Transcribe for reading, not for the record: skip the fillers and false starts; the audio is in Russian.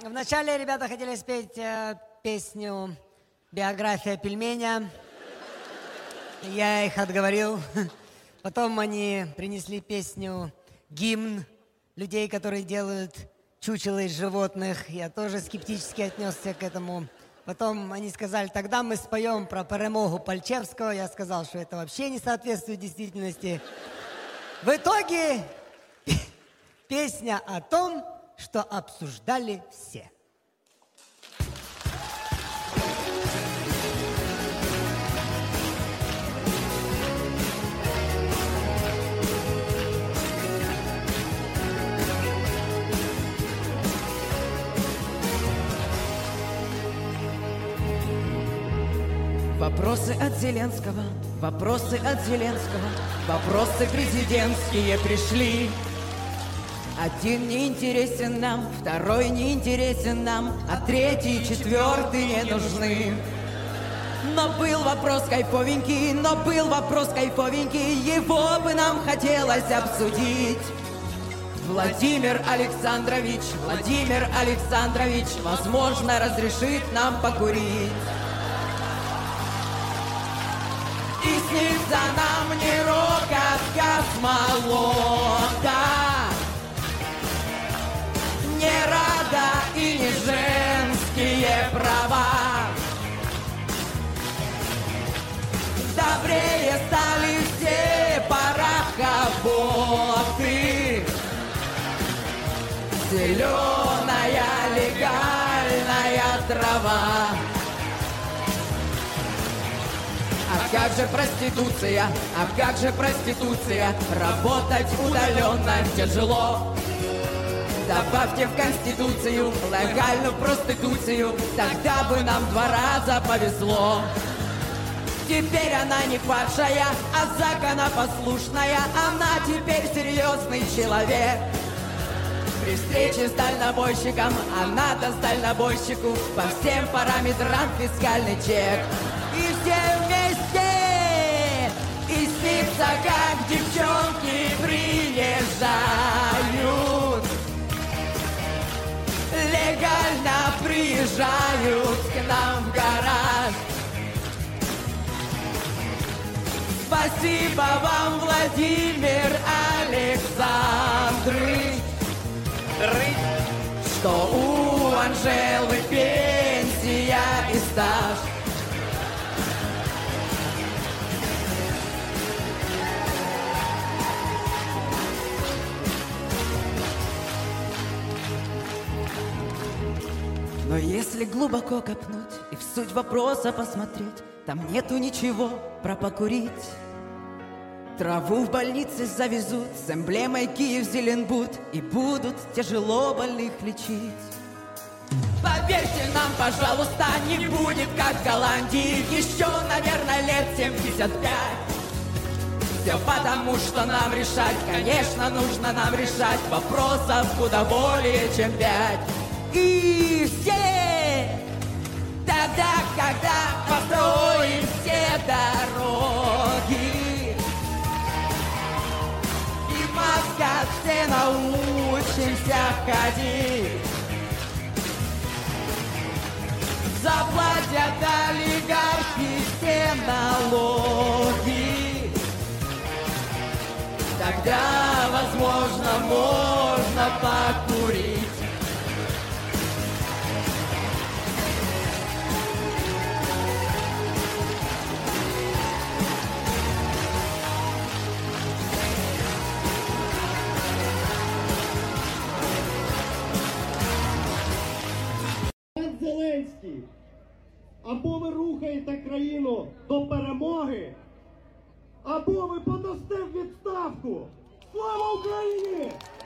Вначале ребята хотели спеть песню «Биография пельменя». Я их отговорил. Потом они принесли песню «Гимн» людей, которые делают чучело из животных. Я тоже скептически отнесся к этому. Потом они сказали, тогда мы споем про перемогу Пальчевского. Я сказал, что это вообще не соответствует действительности. В итоге песня о том, что обсуждали все. Вопросы от Зеленского, вопросы от Зеленского, вопросы президентские пришли. Один не интересен нам, второй не интересен нам, а третий, четвертый не нужны. Но был вопрос кайфовенький, его бы нам хотелось обсудить. Владимир Александрович, возможно, разрешит нам покурить. И снится нам не рок от космолота, не рада и не женские права. Добрее стали все парохоботы, зеленая легальная трава. А как же проституция, работать удаленно тяжело. Добавьте в Конституцию легальную проституцию, тогда бы нам 2 раза повезло. Теперь она не падшая, а законопослушная, она теперь серьезный человек. При встрече с дальнобойщиком она даст дальнобойщику по всем параметрам фискальный чек. И все вместе, и снится, как девчонки приезжают, легально приезжают к нам в гараж. Спасибо вам, Владимир Александрович, что у Анжелы пенсия и стаж. Но если глубоко копнуть и в суть вопроса посмотреть, там нету ничего про покурить. Траву в больнице завезут с эмблемой Киев-Зеленбуд и будут тяжело больных лечить. Поверьте нам, пожалуйста, не будет как в Голландии еще, наверное, лет 75. Все потому, что нам решать, конечно, нужно нам решать вопросов куда более чем 5. И все тогда, когда построим все дороги, и в масках все научимся ходить, заплатят олигархи все налоги, тогда, возможно, можно покурить. Зеленський, або ви рухаєте країну до перемоги, або ви подасте в відставку. Слава Україні!